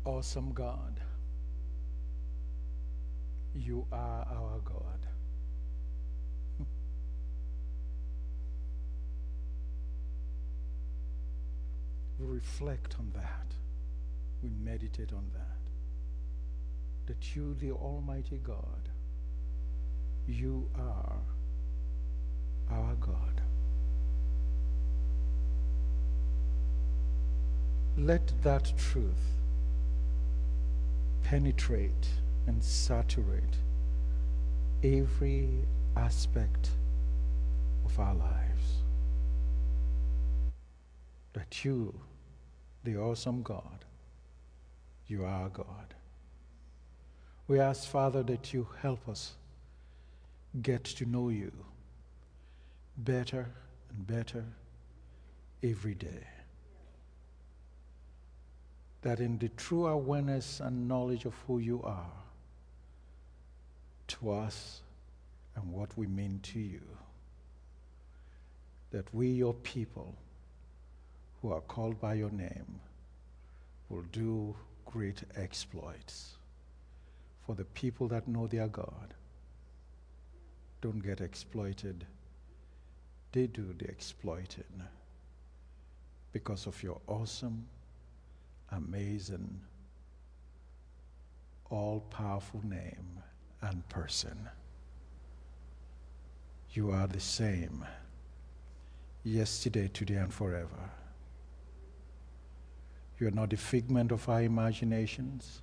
Awesome God, you are our God. We reflect on that. We meditate on that. That you, the Almighty God, you are our God. Let that truth penetrate and saturate every aspect of our lives. That you, the awesome God, you are God. We ask, Father, that you help us get to know you better and better every day. That in the true awareness and knowledge of who you are to us and what we mean to you, that we, your people, who are called by your name, will do great exploits. For the people that know their God don't get exploited. They do the exploiting because of your awesome, amazing, all-powerful name and person. You are the same, yesterday, today, and forever. You are not the figment of our imaginations,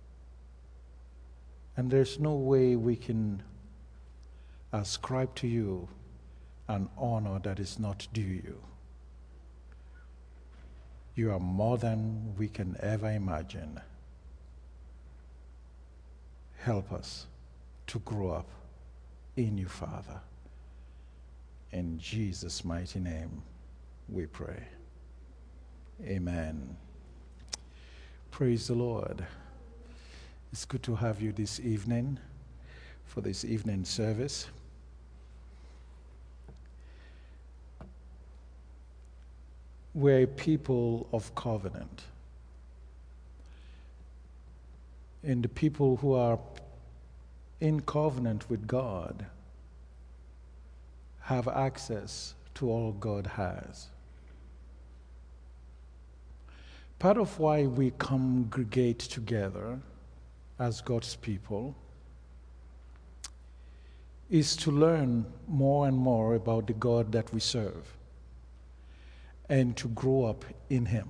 and there's no way we can ascribe to you an honor that is not due you. You are more than we can ever imagine. Help us to grow up in you, Father. In Jesus' mighty name we pray. Amen. Praise the Lord. It's good to have you this evening for this evening service. We're a people of covenant. And the people who are in covenant with God have access to all God has. Part of why we congregate together as God's people is to learn more and more about the God that we serve and to grow up in Him.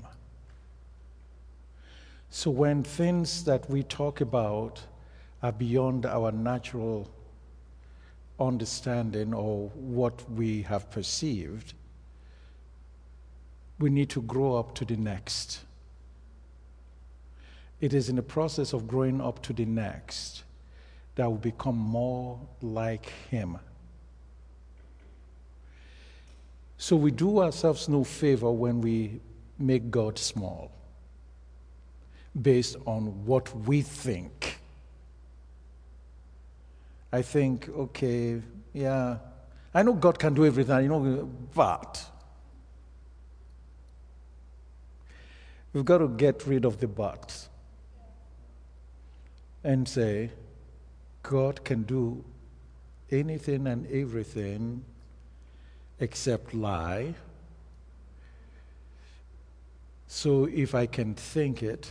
So when things that we talk about are beyond our natural understanding or what we have perceived, we need to grow up to the next. It is in the process of growing up to the next that we become more like Him. So we do ourselves no favor when we make God small based on what we think. I think, okay, yeah, I know God can do everything, but we've got to get rid of the but and say, God can do anything and everything except lie. So if I can think it,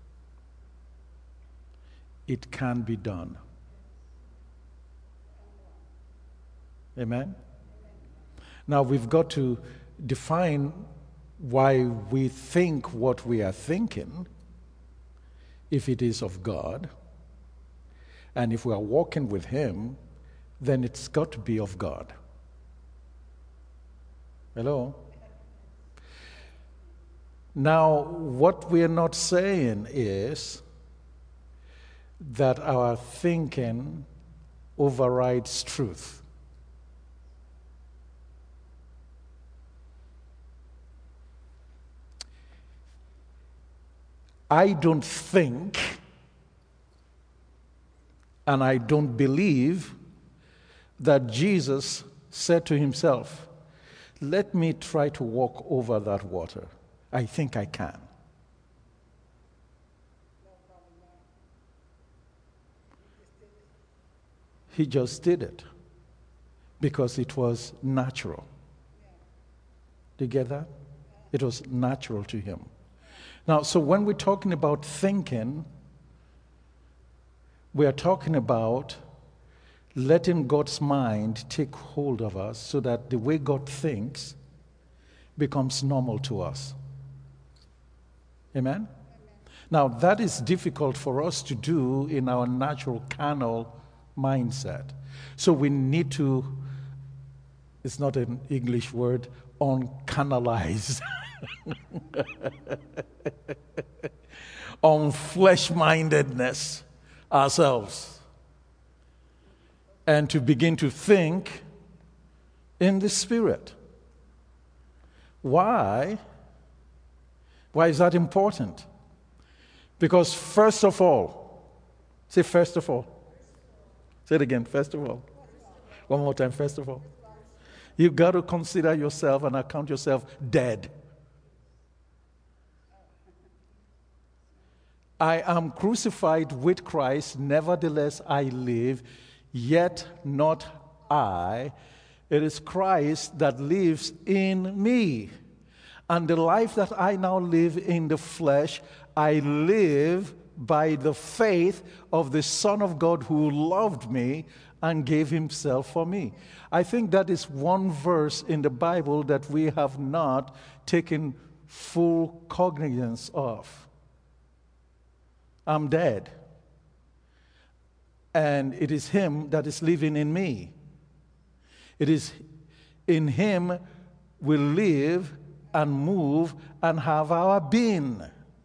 it can be done. Amen? Now we've got to define why we think what we are thinking, if it is of God. And if we are walking with Him, then it's got to be of God. Hello? Now, what we are not saying is that our thinking overrides truth. I don't think and I don't believe that Jesus said to Himself, let me try to walk over that water. I think I can. He just did it because it was natural. Do you get that? It was natural to him. Now, so when we're talking about thinking, we are talking about letting God's mind take hold of us so that the way God thinks becomes normal to us. Amen? Now, that is difficult for us to do in our natural carnal mindset. So we need to, it's not an English word, uncanalize, on flesh-mindedness ourselves, and to begin to think in the Spirit. Why? Why is that important? Because first of all, say first of all. Say it again, first of all. One more time, first of all. You've got to consider yourself and account yourself dead. I am crucified with Christ, nevertheless I live, yet not I. It is Christ that lives in me. And the life that I now live in the flesh, I live by the faith of the Son of God who loved me and gave himself for me. I think that is one verse in the Bible that we have not taken full cognizance of. I'm dead. And it is him that is living in me. It is in him we live and move and have our being.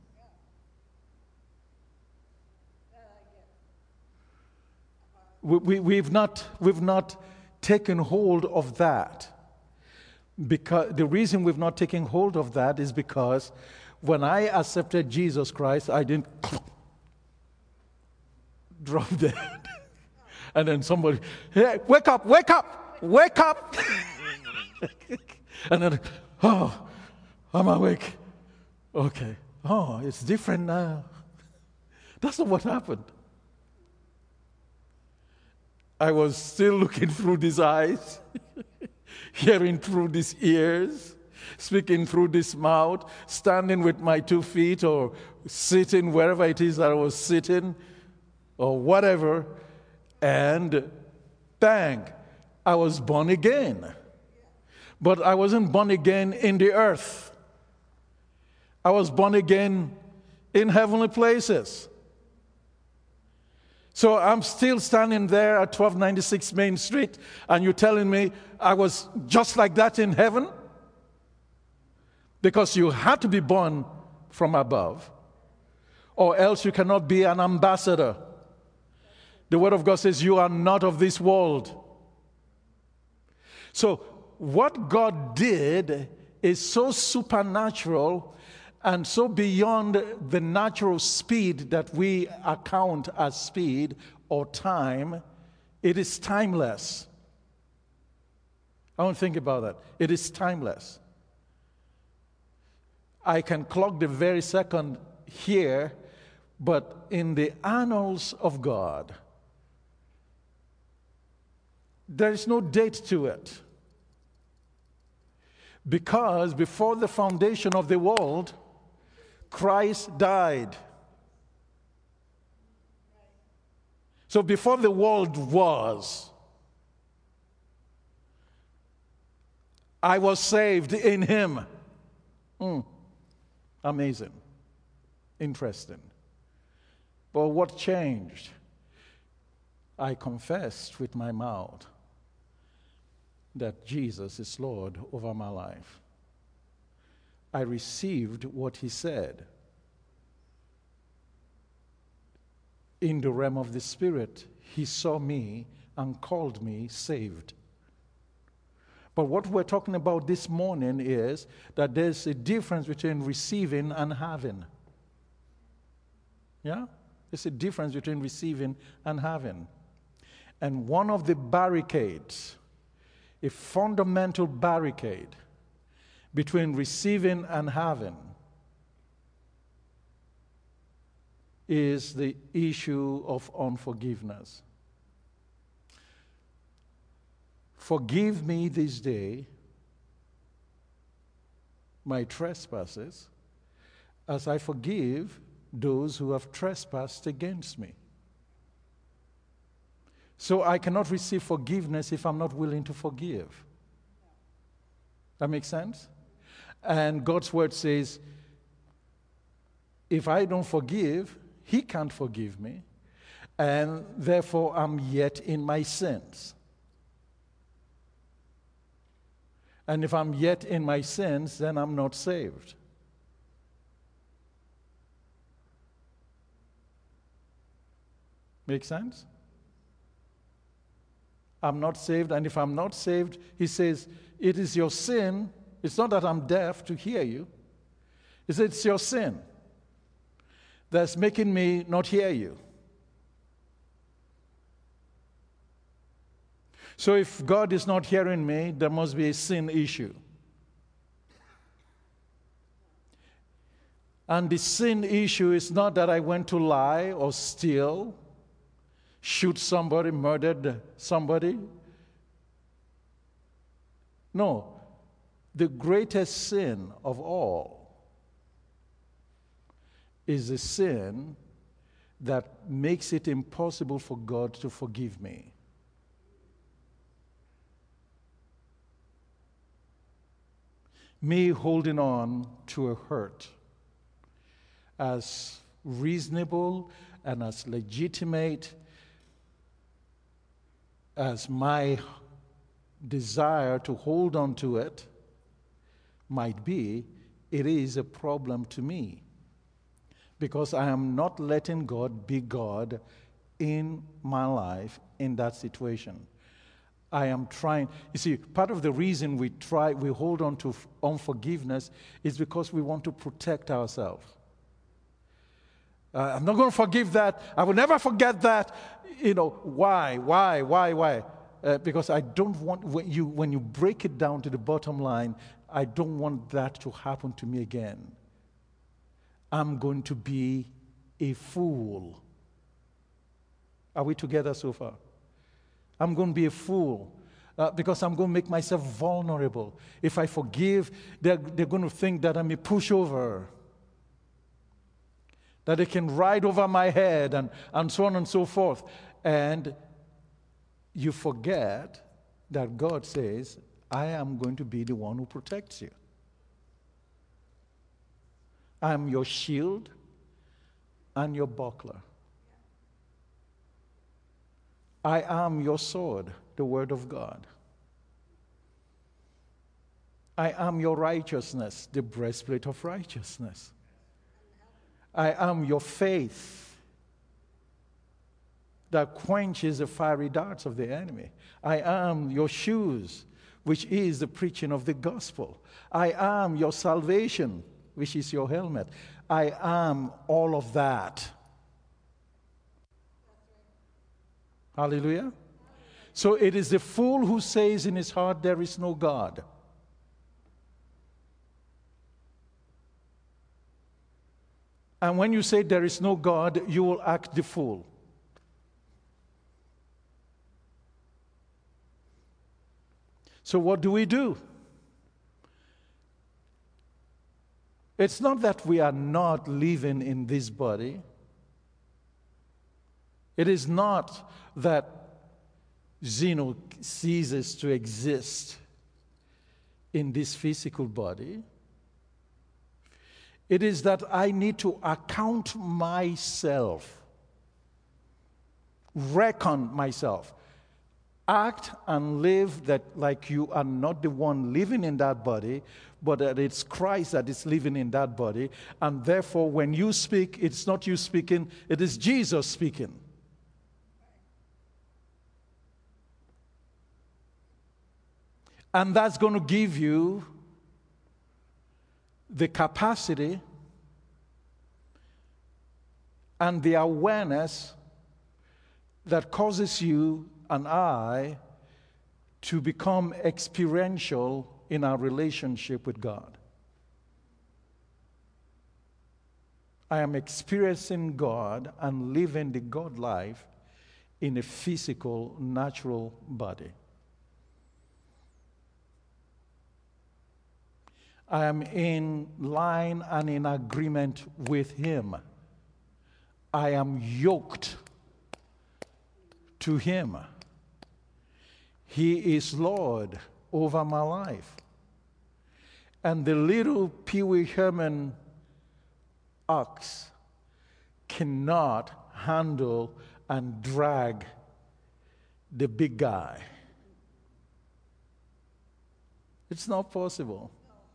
We've not taken hold of that. Because the reason we've not taken hold of that is because when I accepted Jesus Christ, I didn't drop dead. And then somebody, hey, wake up, wake up, wake up. And then, oh, I'm awake. Okay. Oh, it's different now. That's not what happened. I was still looking through these eyes, hearing through these ears, speaking through this mouth, standing with my 2 feet or sitting wherever it is that I was sitting or whatever, and bang, I was born again. But I wasn't born again in the earth. I was born again in heavenly places. So I'm still standing there at 1296 Main Street, and you're telling me I was just like that in heaven? Because you had to be born from above, or else you cannot be an ambassador. The Word of God says you are not of this world. So what God did is so supernatural and so beyond the natural speed that we account as speed or time. It is timeless. I want to think about that. It is timeless. I can clock the very second here, but in the annals of God, there is no date to it. Because before the foundation of the world, Christ died. So before the world was, I was saved in him. Amazing. Interesting. But what changed? I confessed with my mouth that Jesus is Lord over my life. I received what he said. In the realm of the Spirit, he saw me and called me saved. But what we're talking about this morning is that there's a difference between receiving and having. Yeah? There's a difference between receiving and having. And one of the barricades, a fundamental barricade between receiving and having, is the issue of unforgiveness. Forgive me this day my trespasses, as I forgive those who have trespassed against me. So I cannot receive forgiveness if I'm not willing to forgive. That makes sense? And God's word says, if I don't forgive, He can't forgive me, and therefore I'm yet in my sins. And if I'm yet in my sins, then I'm not saved. Make sense? I'm not saved, and if I'm not saved, He says, it is your sin. It's not that I'm deaf to hear you. He says, it's your sin that's making me not hear you. So if God is not hearing me, there must be a sin issue. And the sin issue is not that I went to lie or steal, shoot somebody, murdered somebody. No. The greatest sin of all is the sin that makes it impossible for God to forgive me. Me holding on to a hurt, as reasonable and as legitimate as my desire to hold on to it might be, it is a problem to me, because I am not letting God be God in my life in that situation. I am trying. You see, part of the reason we hold on to unforgiveness is because we want to protect ourselves. I'm not going to forgive that. I will never forget that. Why? Because I don't want, when you break it down to the bottom line, I don't want that to happen to me again. I'm going to be a fool. Are we together so far? I'm going to be a fool because I'm going to make myself vulnerable. If I forgive, they're going to think that I'm a pushover, that they can ride over my head and so on and so forth. And you forget that God says, I am going to be the one who protects you. I am your shield and your buckler. I am your sword, the word of God. I am your righteousness, the breastplate of righteousness. I am your faith that quenches the fiery darts of the enemy. I am your shoes, which is the preaching of the gospel. I am your salvation, which is your helmet. I am all of that. Hallelujah. So it is the fool who says in his heart, there is no God. And when you say there is no God, you will act the fool. So what do we do? It's not that we are not living in this body. It is not that Zeno ceases to exist in this physical body. It is that I need to account myself, reckon myself, act and live that like you are not the one living in that body, but that it's Christ that is living in that body. And therefore, when you speak, it's not you speaking, it is Jesus speaking. And that's going to give you the capacity and the awareness that causes you and I to become experiential in our relationship with God. I am experiencing God and living the God life in a physical, natural body. I am in line and in agreement with Him. I am yoked to Him. He is Lord over my life. And the little Pee Wee Herman ox cannot handle and drag the big guy. It's not possible.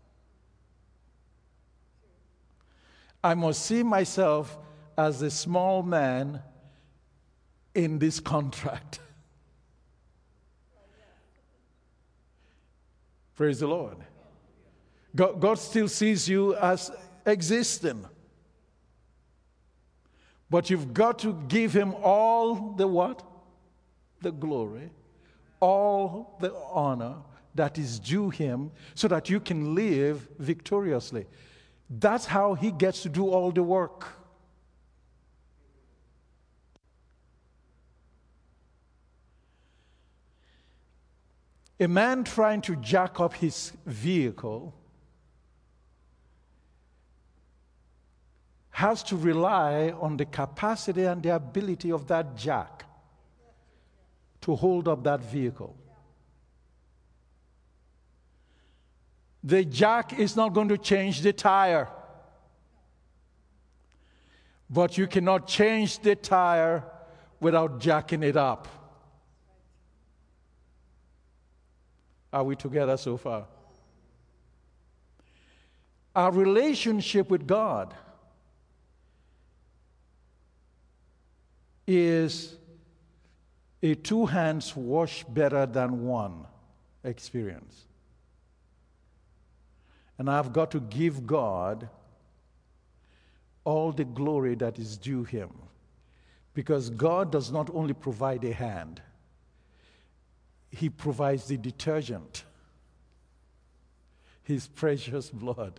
I must see myself as a small man in this contract. Praise the Lord. God still sees you as existing. But you've got to give Him all the what? The glory, all the honor that is due Him, so that you can live victoriously. That's how He gets to do all the work. A man trying to jack up his vehicle has to rely on the capacity and the ability of that jack to hold up that vehicle. The jack is not going to change the tire, but you cannot change the tire without jacking it up. Are we together so far? Our relationship with God is a two hands wash better than one experience. And I've got to give God all the glory that is due Him. Because God does not only provide a hand, He provides the detergent, His precious blood.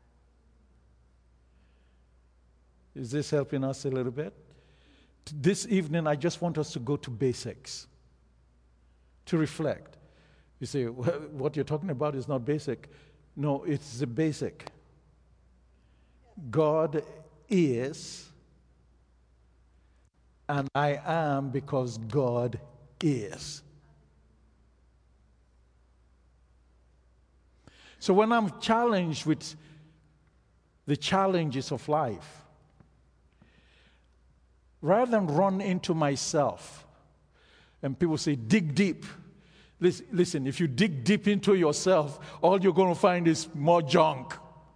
Is this helping us a little bit? This evening, I just want us to go to basics, to reflect. You say, well, what you're talking about is not basic. No, it's the basic. God is, and I am because God is. So when I'm challenged with the challenges of life, rather than run into myself, and people say, dig deep. Listen, if you dig deep into yourself, all you're going to find is more junk.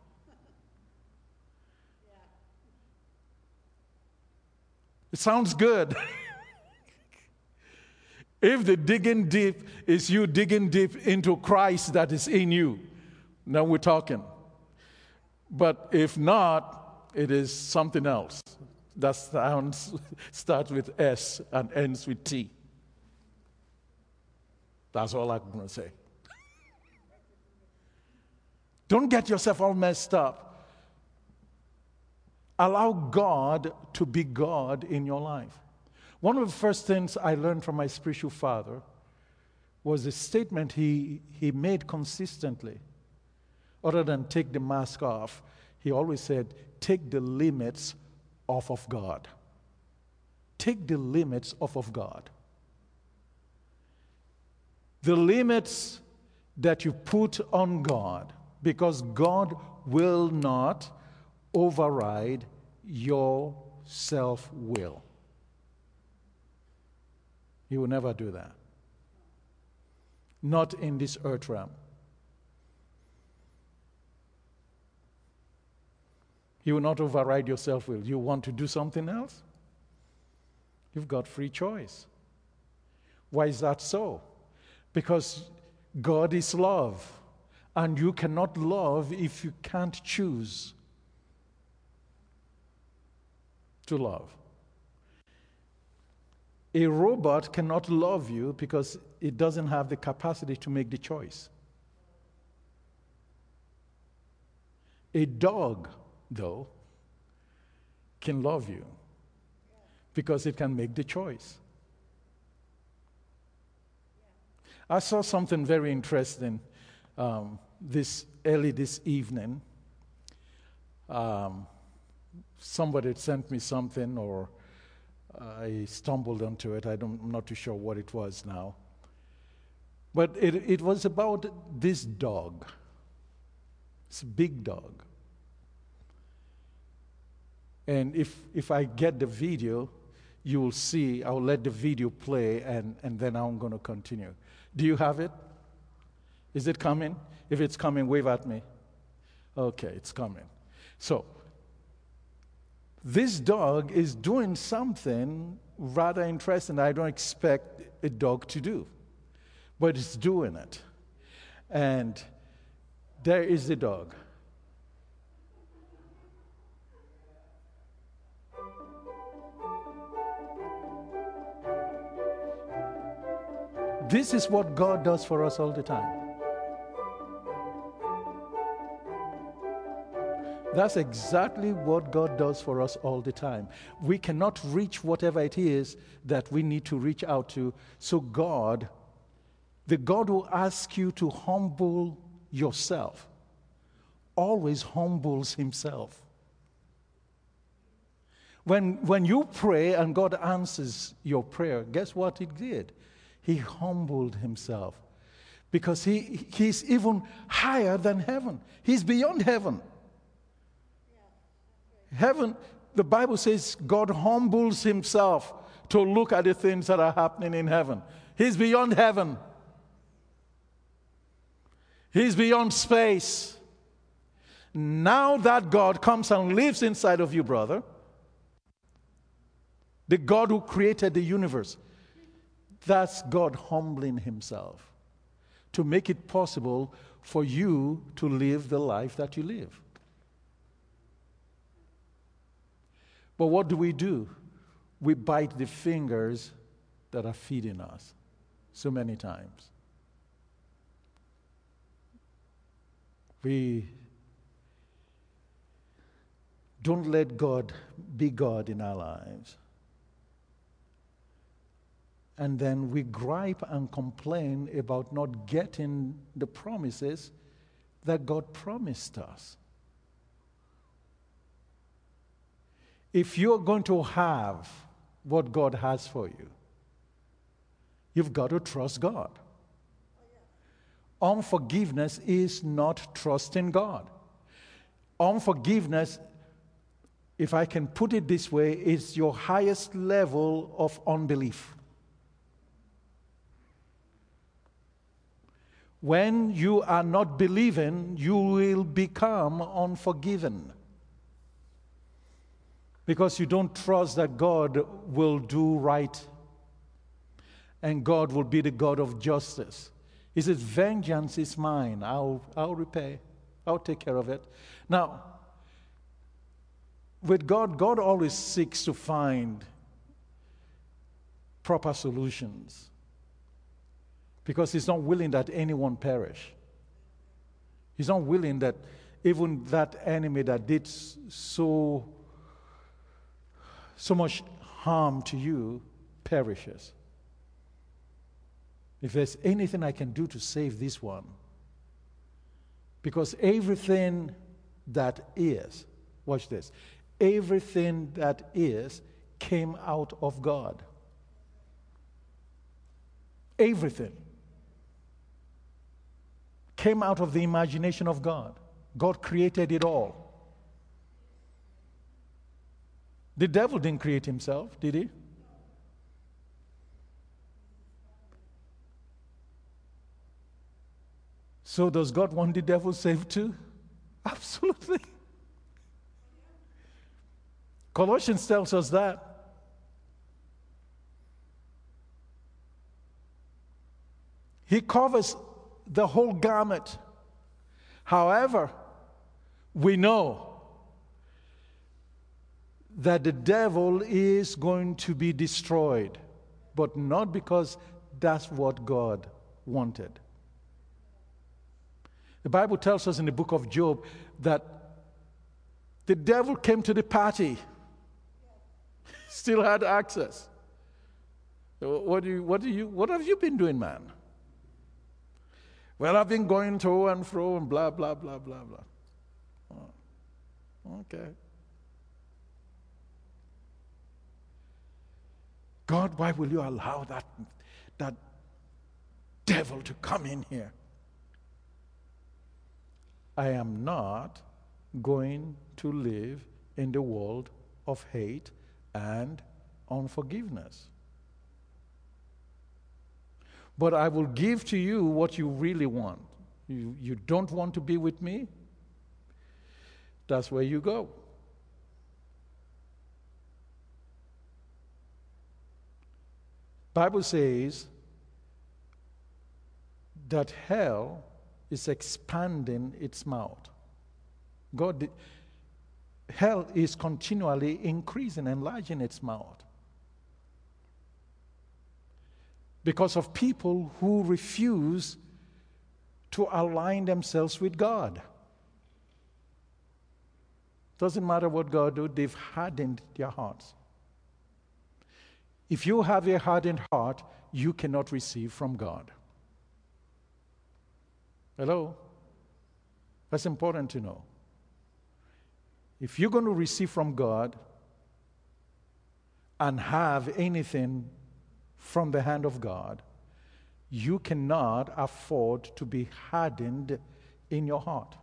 It sounds good. If the digging deep is you digging deep into Christ that is in you, now we're talking. But if not, it is something else. That starts with S and ends with T. That's all I'm going to say. Don't get yourself all messed up. Allow God to be God in your life. One of the first things I learned from my spiritual father was a statement he made consistently. Other than take the mask off, he always said, take the limits off of God. Take the limits off of God. The limits that you put on God, because God will not override your self-will. He will never do that. Not in this earth realm. He will not override your self-will. You want to do something else? You've got free choice. Why is that so? Because God is love, and you cannot love if you can't choose to love. A robot cannot love you because it doesn't have the capacity to make the choice. A dog, though, can love you because it can make the choice. I saw something very interesting. this evening, somebody had sent me something, or I stumbled onto it. I'm not too sure what it was now. But it was about this dog. It's a big dog. And if I get the video, you will see, I'll let the video play, and then I'm going to continue. Do you have it? Is it coming? If it's coming, wave at me. Okay, it's coming. So, this dog is doing something rather interesting I don't expect a dog to do. But it's doing it. And there is the dog. This is what God does for us all the time. That's exactly what God does for us all the time. We cannot reach whatever it is that we need to reach out to. So God, the God who asks you to humble yourself, always humbles himself. When you pray and God answers your prayer, guess what he did? He humbled himself. Because he's even higher than heaven. He's beyond heaven. Heaven, the Bible says God humbles himself to look at the things that are happening in heaven. He's beyond heaven. He's beyond space. Now that God comes and lives inside of you, brother, the God who created the universe, that's God humbling himself to make it possible for you to live the life that you live. But what do? We bite the fingers that are feeding us so many times. We don't let God be God in our lives. And then we gripe and complain about not getting the promises that God promised us. If you're going to have what God has for you, you've got to trust God. Unforgiveness is not trusting God. Unforgiveness, if I can put it this way, is your highest level of unbelief. When you are not believing, you will become unforgiven. Because you don't trust that God will do right. And God will be the God of justice. He says, vengeance is mine. I'll repay. I'll take care of it. Now, with God, God always seeks to find proper solutions. Because he's not willing that anyone perish. He's not willing that even that enemy that did so much harm to you perishes. If there's anything I can do to save this one, because everything that is, watch this, everything that is came out of God. Everything came out of the imagination of God. God created it all. The devil didn't create himself, did he? So does God want the devil saved too? Absolutely. Colossians tells us that. He covers the whole gamut. However, we know that the devil is going to be destroyed, but not because that's what God wanted. The Bible tells us in the book of Job that the devil came to the party, still had access. What have you been doing, man? Well, I've been going to and fro and blah, blah, blah, blah, blah. Oh, okay. God, why will you allow that devil to come in here? I am not going to live in the world of hate and unforgiveness. But I will give to you what you really want. You don't want to be with me? That's where you go. Bible says that hell is expanding its mouth. Hell is continually increasing, enlarging its mouth. Because of people who refuse to align themselves with God. Doesn't matter what God do, they've hardened their hearts. If you have a hardened heart, you cannot receive from God. Hello? That's important to know. If you're going to receive from God and have anything from the hand of God, you cannot afford to be hardened in your heart.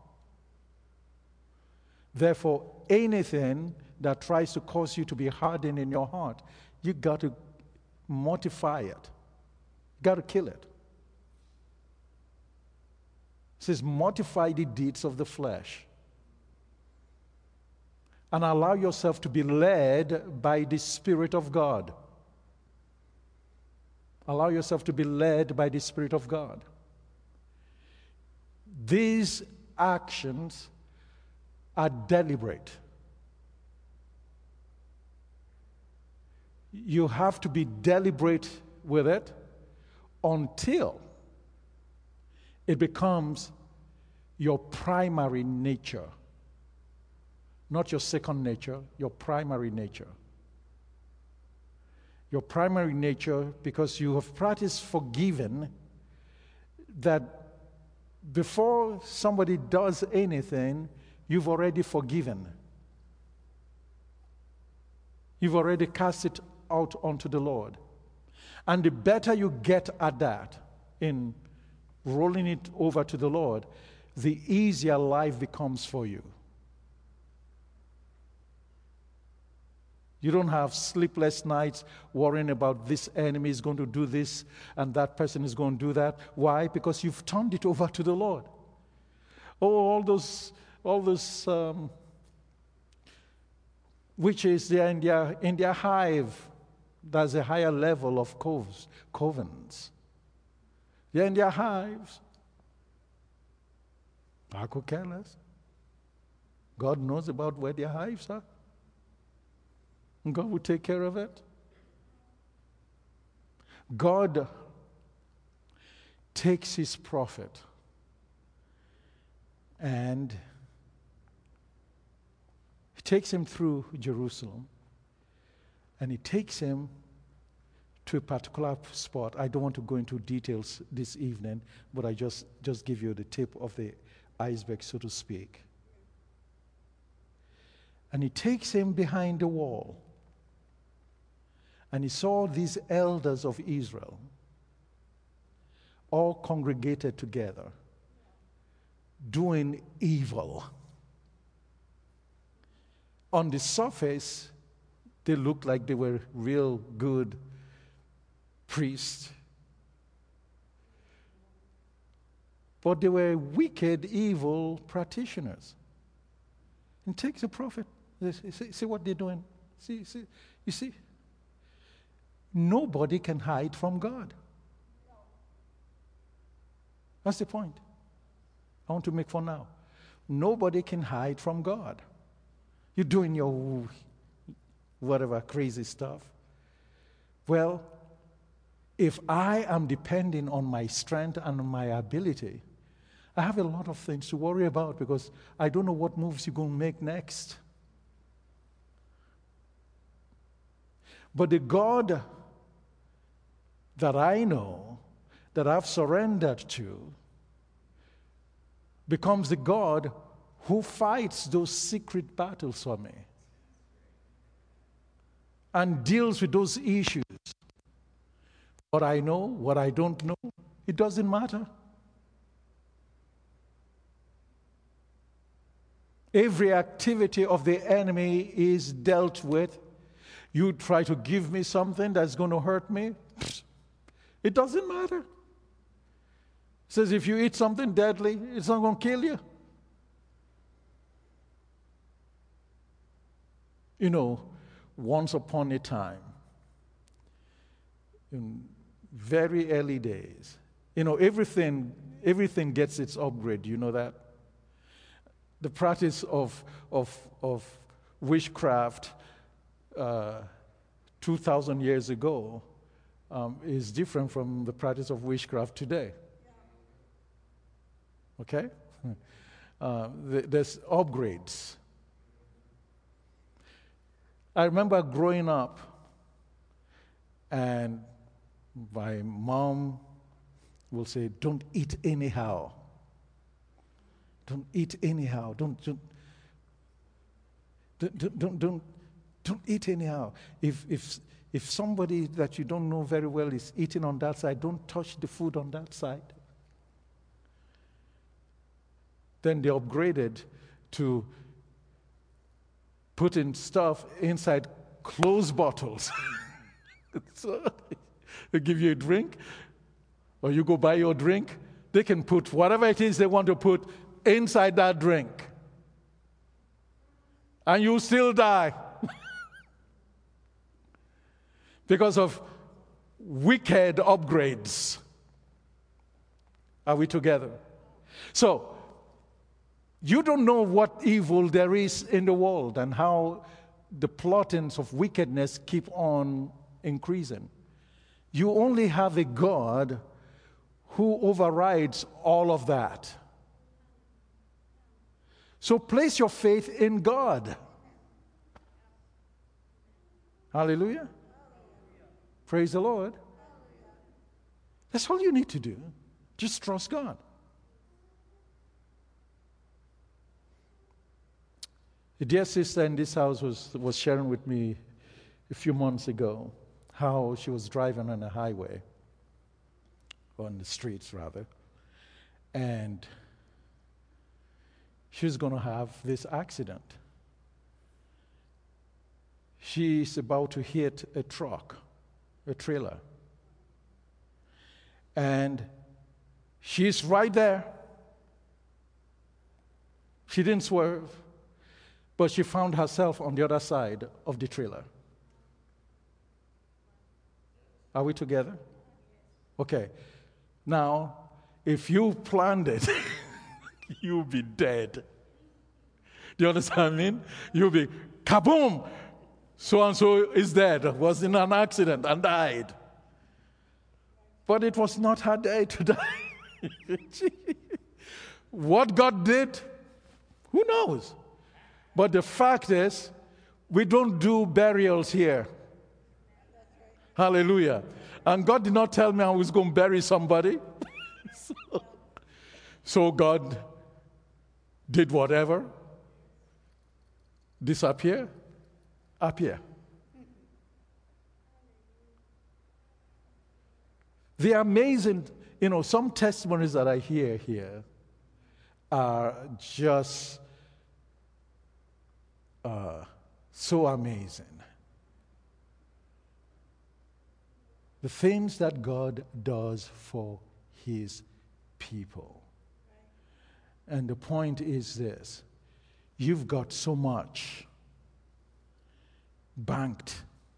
Therefore, anything that tries to cause you to be hardened in your heart, you got to mortify it. You got to kill it. It says, mortify the deeds of the flesh. And allow yourself to be led by the Spirit of God. Allow yourself to be led by the Spirit of God. These actions are deliberate. You have to be deliberate with it until it becomes your primary nature. Not your second nature, your primary nature. Your primary nature, because you have practiced forgiving, that before somebody does anything, you've already forgiven. You've already cast it out onto the Lord. And the better you get at that, in rolling it over to the Lord, the easier life becomes for you. You don't have sleepless nights worrying about this enemy is going to do this and that person is going to do that. Why? Because you've turned it over to the Lord. Oh, all those witches, they're in their hive. There's a higher level of covens. They're in their hives. I could care less. God knows about where their hives are. And God will take care of it. God takes his prophet and he takes him through Jerusalem and he takes him to a particular spot. I don't want to go into details this evening, but I just give you the tip of the iceberg, so to speak. And he takes him behind the wall. And he saw these elders of Israel all congregated together, doing evil. On the surface, they looked like they were real good priests. But they were wicked, evil practitioners. And take the prophet. See what they're doing. See, you see? Nobody can hide from God. That's the point I want to make for now. Nobody can hide from God. You're doing your whatever crazy stuff. Well, if I am depending on my strength and my ability, I have a lot of things to worry about because I don't know what moves you're going to make next. But the God that I know, that I've surrendered to, becomes the God who fights those secret battles for me and deals with those issues. What I know, what I don't know, it doesn't matter. Every activity of the enemy is dealt with. You try to give me something that's going to hurt me, it doesn't matter. It says if you eat something deadly, it's not going to kill you. You know, once upon a time, in very early days, you know, everything gets its upgrade, you know that? The practice of witchcraft 2,000 years ago is different from the practice of witchcraft today. Okay? There's upgrades. I remember growing up, and my mom will say, "Don't eat anyhow. Don't eat anyhow. Don't eat anyhow. If somebody that you don't know very well is eating on that side, don't touch the food on that side." Then they upgraded to putting stuff inside closed bottles. So they give you a drink, or you go buy your drink. They can put whatever it is they want to put inside that drink, and you still die because of wicked upgrades. Are we together? So, you don't know what evil there is in the world and how the plottings of wickedness keep on increasing. You only have a God who overrides all of that. So place your faith in God. Hallelujah. Praise the Lord. That's all you need to do. Just trust God. A dear sister in this house was sharing with me a few months ago how she was driving on a highway, on the streets rather, and she's going to have this accident. She's about to hit a truck, a trailer, and she's right there. She didn't swerve, but she found herself on the other side of the trailer. Are we together? Okay. Now, if you planned it, you'll be dead. Do you understand what I mean? You'll be, kaboom! So-and-so is dead, was in an accident and died. But it was not her day to die. What God did, who knows? But the fact is, we don't do burials here. Hallelujah. And God did not tell me I was going to bury somebody. So God did whatever. Disappear, appear. The amazing, some testimonies that I hear here are just so amazing. The things that God does for his people. And the point is this: you've got so much banked.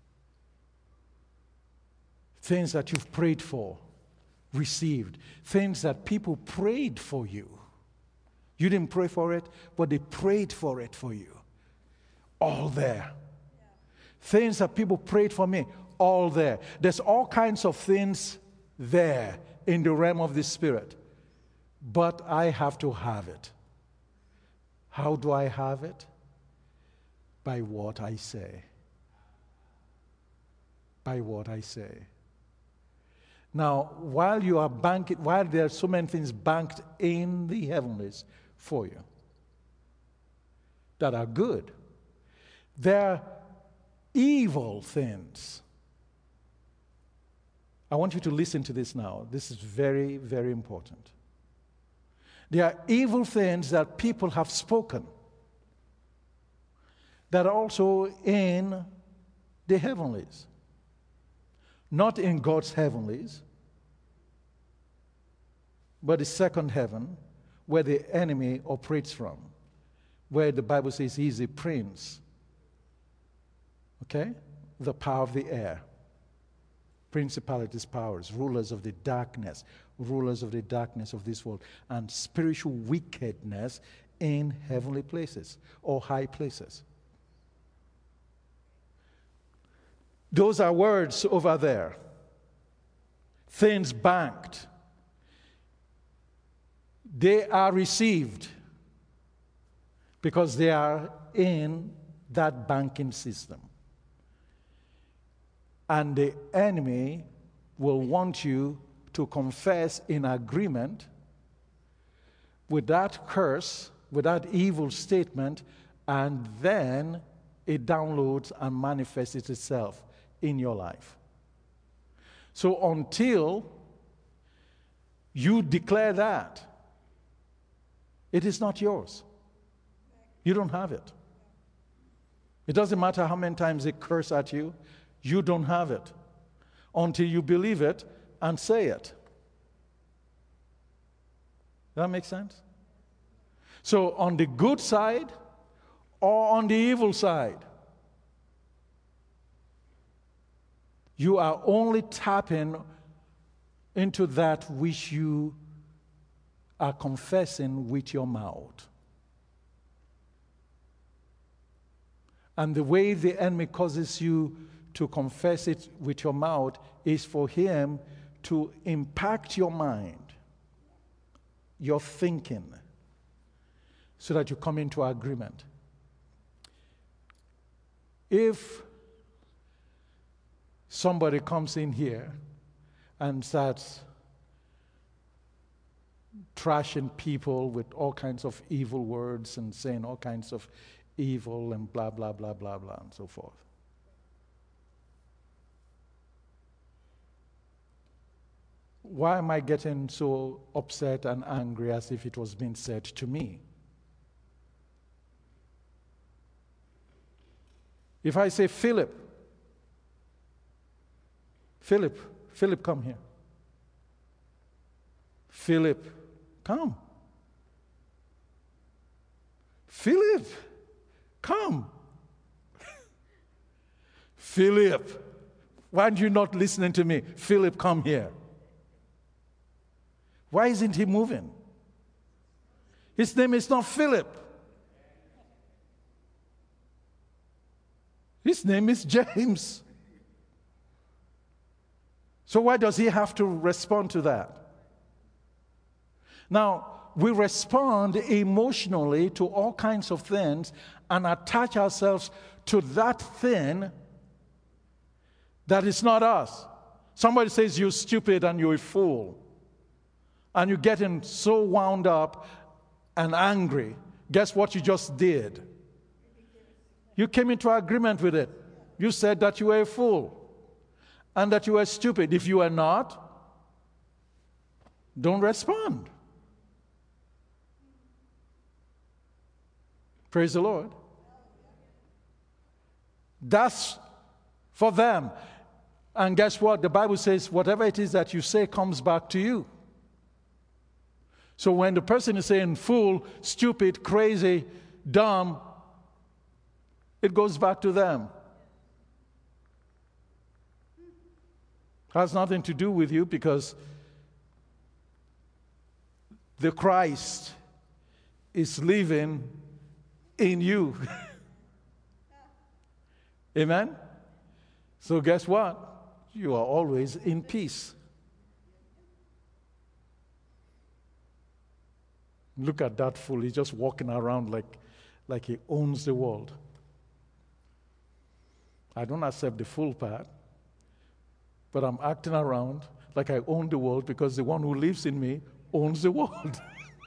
Things that you've prayed for, received. Things that people prayed for you. You didn't pray for it, but they prayed for it for you. All there. Things that people prayed for me, all there. There's all kinds of things there in the realm of the Spirit. But I have to have it. How do I have it? By what I say. By what I say. Now, while there are so many things banked in the heavenlies for you that are good, there are evil things. I want you to listen to this now. This is very, very important. There are evil things that people have spoken that are also in the heavenlies. Not in God's heavenlies, but the second heaven, where the enemy operates from, where the Bible says he's a prince. Okay? The power of the air. Principalities, powers, rulers of the darkness of this world, and spiritual wickedness in heavenly places or high places. Those are words over there. Things banked. They are received because they are in that banking system. And the enemy will want you to confess in agreement with that curse, with that evil statement, and then it downloads and manifests itself in your life. So until you declare that, it is not yours. You don't have it. It doesn't matter how many times they curse at you, you don't have it until you believe it and say it. Does that make sense? So on the good side or on the evil side, you are only tapping into that which you are confessing with your mouth. And the way the enemy causes you to confess it with your mouth is for him to impact your mind, your thinking, so that you come into agreement. If somebody comes in here and starts trashing people with all kinds of evil words and saying all kinds of evil and blah, blah, blah, blah, blah, and so forth, why am I getting so upset and angry as if it was being said to me? If I say, Philip, come here. Philip, come. Philip, come. Philip, why aren't you not listening to me? Philip, come here. Why isn't he moving? His name is not Philip. His name is James. So why does he have to respond to that? Now, we respond emotionally to all kinds of things and attach ourselves to that thing that is not us. Somebody says you're stupid and you're a fool. And you're getting so wound up and angry. Guess what you just did? You came into agreement with it. You said that you were a fool and that you were stupid. If you are not, don't respond. Praise the Lord. That's for them. And guess what? The Bible says whatever it is that you say comes back to you. So when the person is saying fool, stupid, crazy, dumb, it goes back to them. Has nothing to do with you because the Christ is living in you. Amen? So guess what? You are always in peace. Look at that fool. He's just walking around like he owns the world. I don't accept the fool part, but I'm acting around like I own the world, because the one who lives in me owns the world.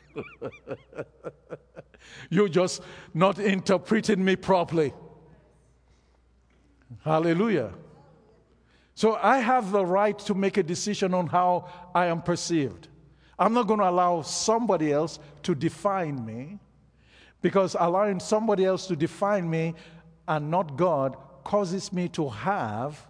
You're just not interpreting me properly. Hallelujah. So I have the right to make a decision on how I am perceived. I'm not going to allow somebody else to define me, because allowing somebody else to define me and not God causes me to have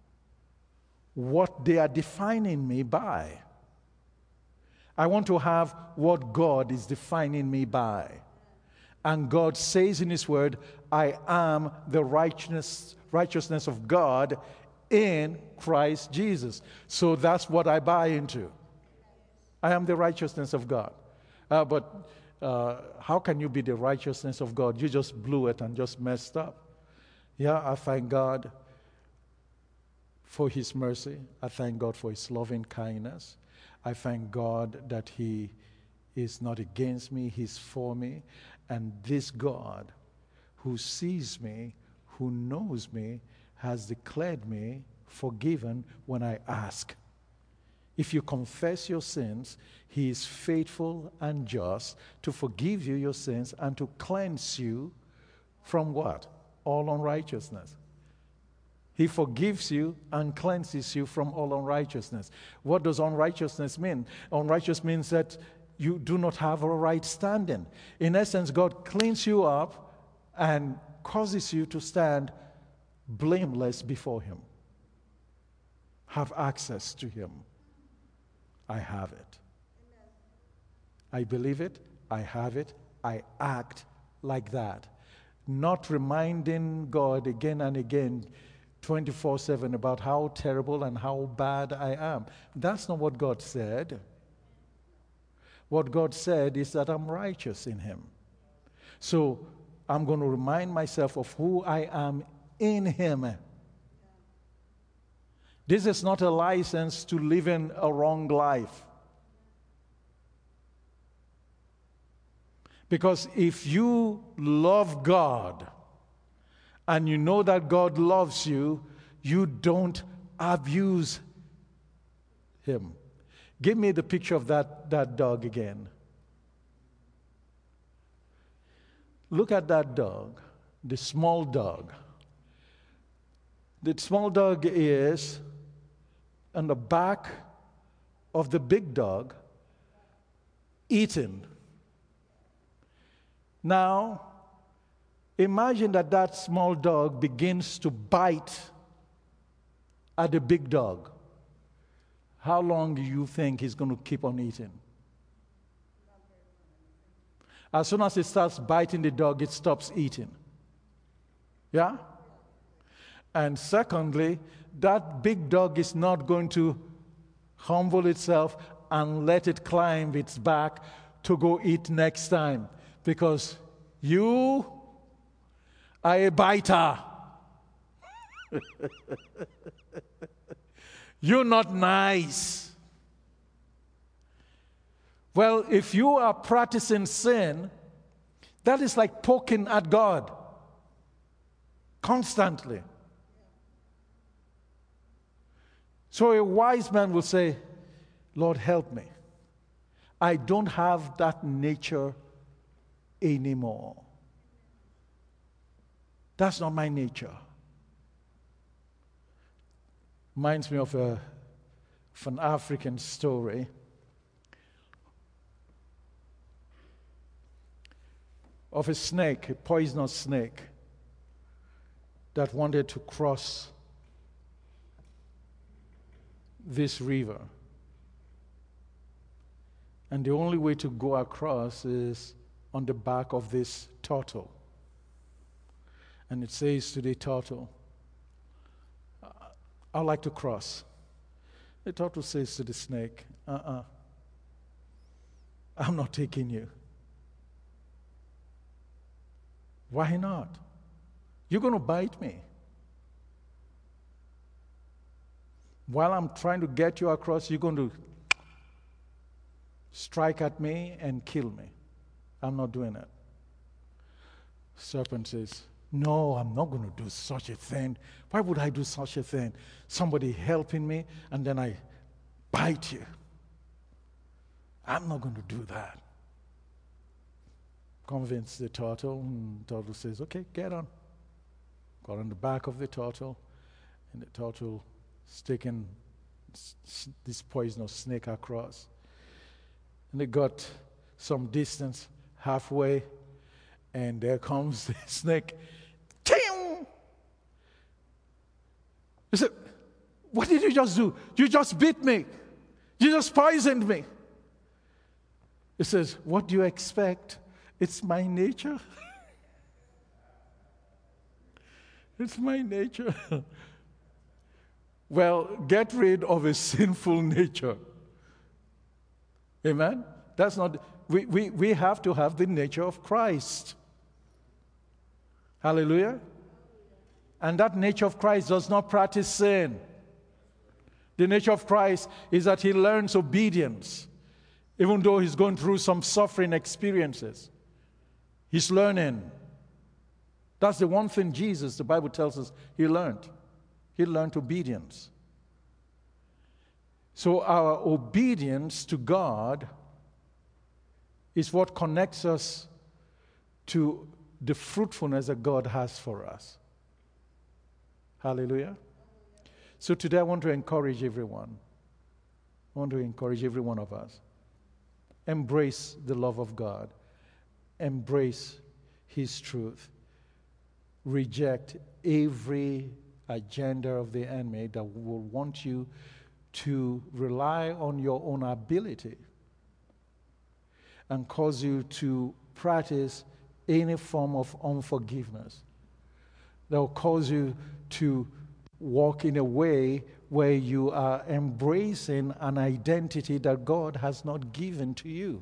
what they are defining me by. I want to have what God is defining me by. And God says in His Word, I am the righteousness of God in Christ Jesus. So that's what I buy into. I am the righteousness of God. But how can you be the righteousness of God? You just blew it and just messed up. Yeah, I thank God for His mercy. I thank God for His loving kindness. I thank God that He is not against me, He's for me. And this God who sees me, who knows me, has declared me forgiven when I ask. If you confess your sins, He is faithful and just to forgive you your sins and to cleanse you from what? All unrighteousness. He forgives you and cleanses you from all unrighteousness. What does unrighteousness mean? Unrighteousness means that you do not have a right standing. In essence, God cleans you up and causes you to stand blameless before Him. Have access to Him. I have it. I believe it. I have it. I act like that. Not reminding God again and again 24/7 about how terrible and how bad I am. That's not what God said. What God said is that I'm righteous in Him. So I'm going to remind myself of who I am in Him. This is not a license to live in a wrong life. Because if you love God and you know that God loves you, you don't abuse Him. Give me the picture of that dog again. Look at that dog, the small dog. The small dog is on the back of the big dog, eating. Now, imagine that small dog begins to bite at the big dog. How long do you think he's going to keep on eating? As soon as it starts biting the dog, it stops eating. Yeah? And secondly, that big dog is not going to humble itself and let it climb its back to go eat next time, because you are a biter. You're not nice. Well, if you are practicing sin, that is like poking at God constantly. So a wise man will say, Lord, help me. I don't have that nature anymore. That's not my nature. Reminds me of an African story of a snake, a poisonous snake, that wanted to cross this river. And the only way to go across is on the back of this turtle. And it says to the turtle, I'd like to cross. The turtle says to the snake, I'm not taking you. Why not? You're going to bite me. While I'm trying to get you across, you're going to strike at me and kill me. I'm not doing it. Serpent says, no, I'm not going to do such a thing. Why would I do such a thing? Somebody helping me, and then I bite you. I'm not going to do that. Convince the turtle, and the turtle says, okay, get on. Got on the back of the turtle, and the turtle sticking this poisonous snake across. And they got some distance, halfway, and there comes the snake. Ting! He said, what did you just do? You just bit me. You just poisoned me. He says, what do you expect? It's my nature. It's my nature. Well, get rid of a sinful nature. Amen? That's not, we have to have the nature of Christ. Hallelujah? And that nature of Christ does not practice sin. The nature of Christ is that he learns obedience, even though he's going through some suffering experiences. He's learning. That's the one thing Jesus, the Bible tells us, he learned. He learned obedience. So our obedience to God is what connects us to the fruitfulness that God has for us. Hallelujah. So today I want to encourage everyone. I want to encourage every one of us. Embrace the love of God. Embrace his truth. Reject every agenda of the enemy that will want you to rely on your own ability and cause you to practice any form of unforgiveness. That will cause you to walk in a way where you are embracing an identity that God has not given to you.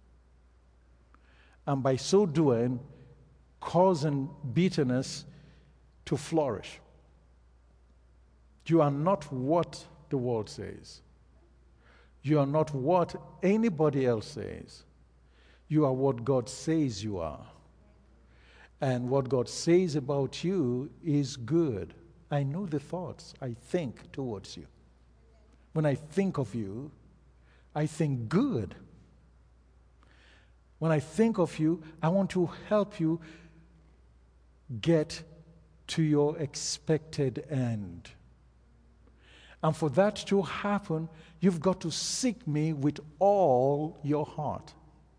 And by so doing, causing bitterness to flourish. You are not what the world says. You are not what anybody else says. You are what God says you are. And what God says about you is good. I know the thoughts I think towards you. When I think of you, I think good. When I think of you, I want to help you get to your expected end. And for that to happen, you've got to seek me with all your heart.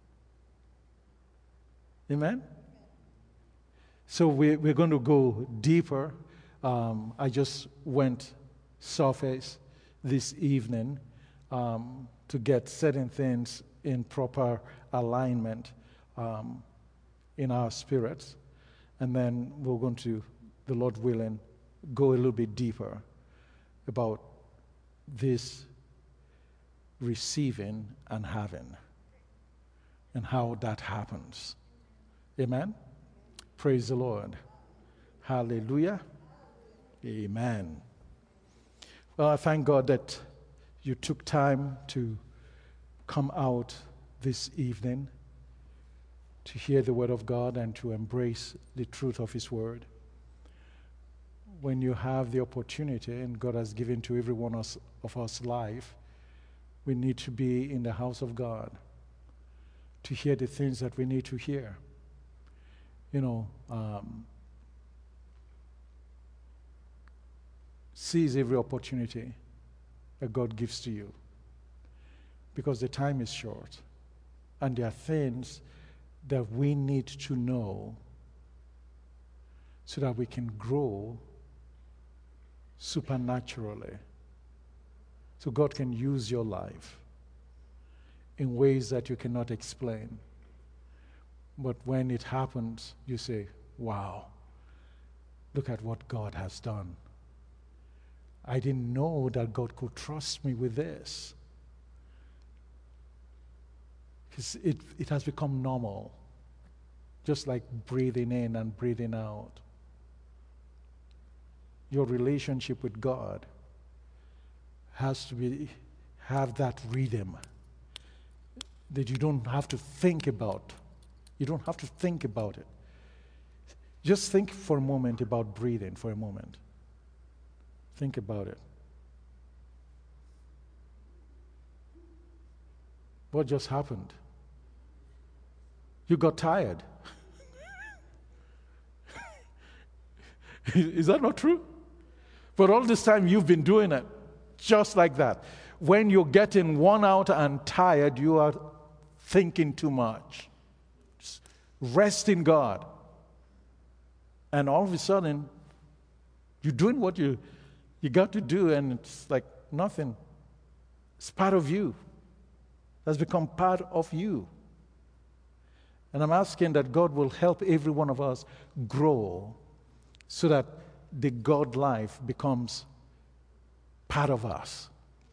Amen? So we're going to go deeper. I just went surface this evening to get certain things in proper alignment in our spirits. And then we're going to, the Lord willing, go a little bit deeper about this receiving and having and how that happens. Amen? Praise the Lord. Hallelujah. Amen. Well, I thank God that you took time to come out this evening to hear the word of God and to embrace the truth of his word. When you have the opportunity, and God has given to every one of us life, we need to be in the house of God to hear the things that we need to hear. Seize every opportunity that God gives to you, because the time is short and there are things that we need to know so that we can grow supernaturally, so God can use your life in ways that you cannot explain. But when it happens, you say, wow, look at what God has done. I didn't know that God could trust me with this. Because it has become normal, just like breathing in and breathing out. Your relationship with God has to have that rhythm that you don't have to think about. You don't have to think about it. Just think for a moment about breathing for a moment. Think about it. What just happened? You got tired. Is that not true? But all this time you've been doing it just like that. When you're getting worn out and tired, you are thinking too much. Just rest in God. And all of a sudden, you're doing what you got to do, and it's like nothing. It's part of you. That's become part of you. And I'm asking that God will help every one of us grow so that the God life becomes part of us.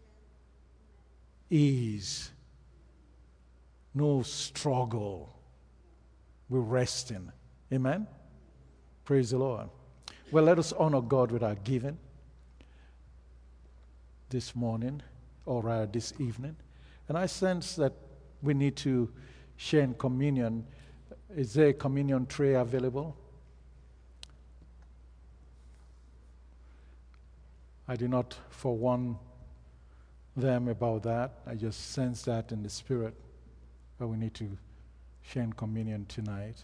Ease. No struggle. We're resting. Amen? Praise the Lord. Well, let us honor God with our giving this morning, or rather this evening. And I sense that we need to share in communion. Is there a communion tray available? I do not forewarn them about that. I just sense that in the spirit. But we need to share in communion tonight.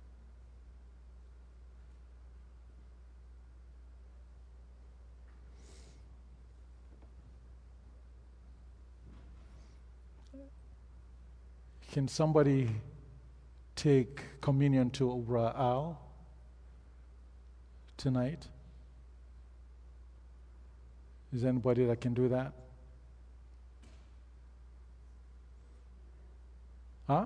Can somebody take communion to Al tonight? Is there anybody that can do that? Huh?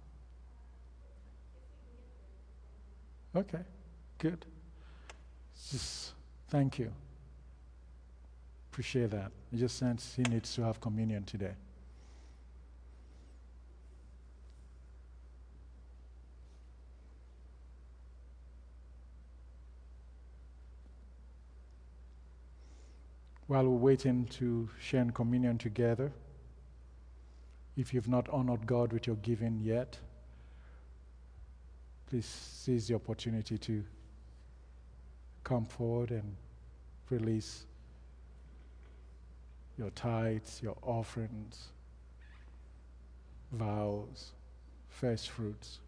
Okay, good. Just thank you. Appreciate that. I just sense he needs to have communion today. While we're waiting to share in communion together, if you've not honored God with your giving yet, please seize the opportunity to come forward and release your tithes, your offerings, vows, first fruits.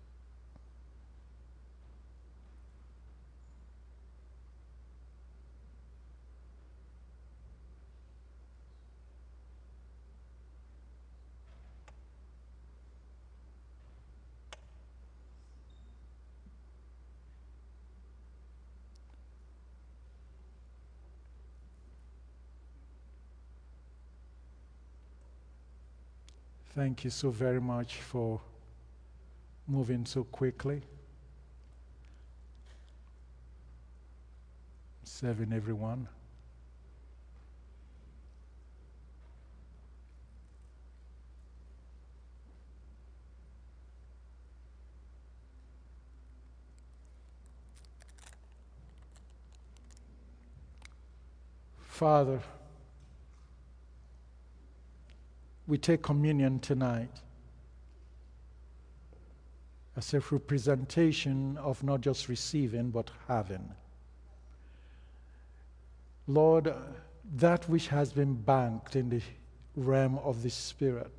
Thank you so very much for moving so quickly, serving everyone. Father, we take communion tonight as a representation of not just receiving, but having. Lord, that which has been banked in the realm of the Spirit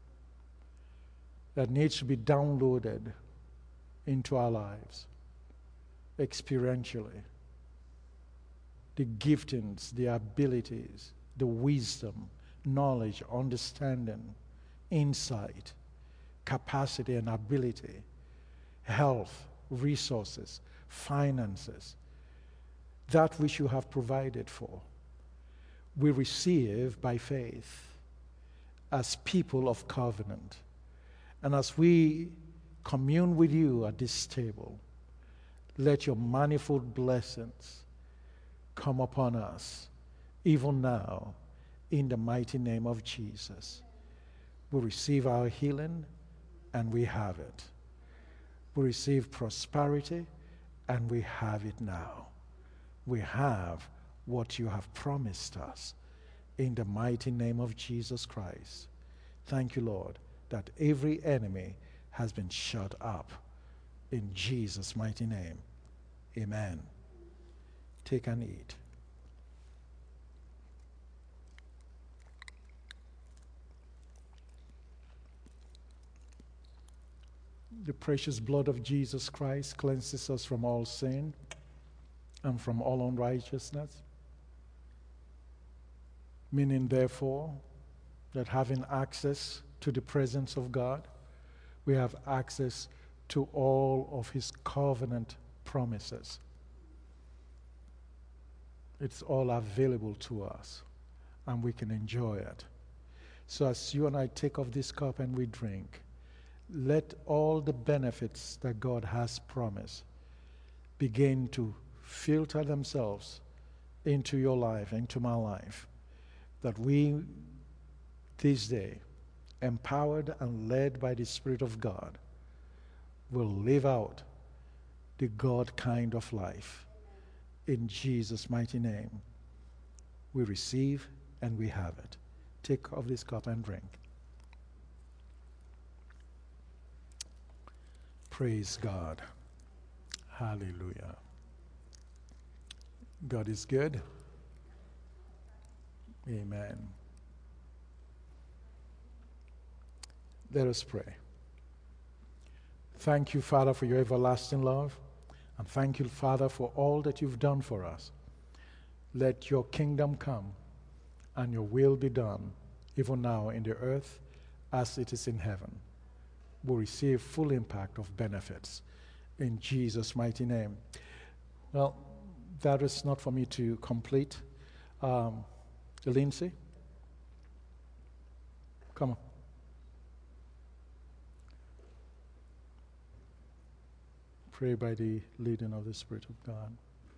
that needs to be downloaded into our lives experientially. The giftings, the abilities, the wisdom, knowledge, understanding, insight, capacity and ability, health, resources, finances, that which you have provided for, we receive by faith as people of covenant. And as we commune with you at this table, let your manifold blessings come upon us, even now, in the mighty name of Jesus. We receive our healing, and we have it. We receive prosperity, and we have it now. We have what you have promised us, in the mighty name of Jesus Christ. Thank you, Lord, that every enemy has been shut up. In Jesus' mighty name, amen. Take and eat. The precious blood of Jesus Christ cleanses us from all sin and from all unrighteousness. Meaning, therefore, that having access to the presence of God, we have access to all of his covenant promises. It's all available to us, and we can enjoy it. So as you and I take of this cup and we drink, let all the benefits that God has promised begin to filter themselves into your life, into my life, that we this day, empowered and led by the Spirit of God, will live out the God kind of life. In Jesus' mighty name, we receive and we have it. Take of this cup and drink. Praise God. Hallelujah. God is good. Amen. Let us pray. Thank you, Father, for your everlasting love. And thank you, Father, for all that you've done for us. Let your kingdom come and your will be done, even now in the earth as it is in heaven. We'll receive full impact of benefits in Jesus' mighty name. Well, that is not for me to complete. Lindsay, come on. Pray by the leading of the Spirit of God.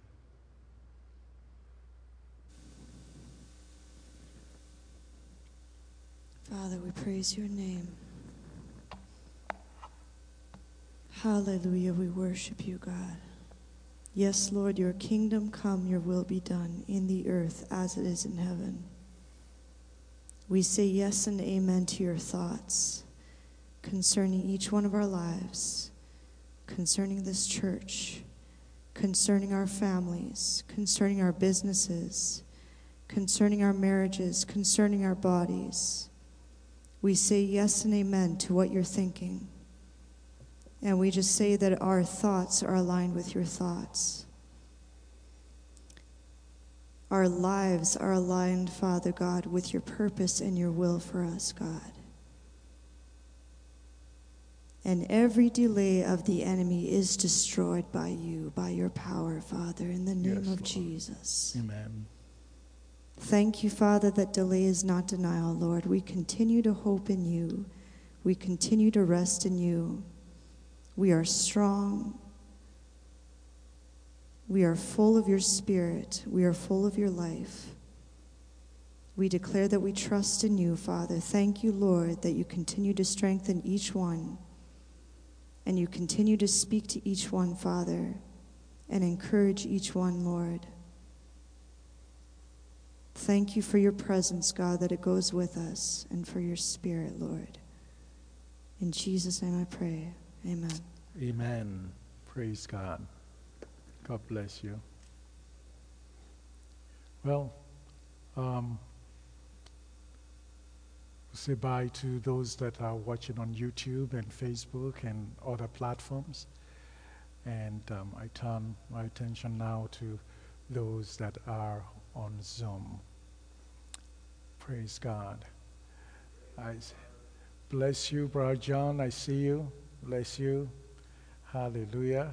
Father, we praise your name. Hallelujah, we worship you, God. Yes, Lord, your kingdom come, your will be done in the earth as it is in heaven. We say yes and amen to your thoughts concerning each one of our lives, concerning this church, concerning our families, concerning our businesses, concerning our marriages, concerning our bodies. We say yes and amen to what you're thinking. And we just say that our thoughts are aligned with your thoughts. Our lives are aligned, Father God, with your purpose and your will for us, God. And every delay of the enemy is destroyed by you, by your power, Father, in the name of Lord Jesus. Amen. Thank you, Father, that delay is not denial, Lord. We continue to hope in you. We continue to rest in you. We are strong. We are full of your spirit. We are full of your life. We declare that we trust in you, Father. Thank you, Lord, that you continue to strengthen each one. And you continue to speak to each one, Father, and encourage each one, Lord. Thank you for your presence, God, that it goes with us, and for your spirit, Lord. In Jesus' name I pray. Amen. Amen. Praise God. God bless you. Well, say bye to those that are watching on YouTube and Facebook and other platforms. And I turn my attention now to those that are on Zoom. Praise God. I bless you, Brother John. I see you. Bless you. Hallelujah.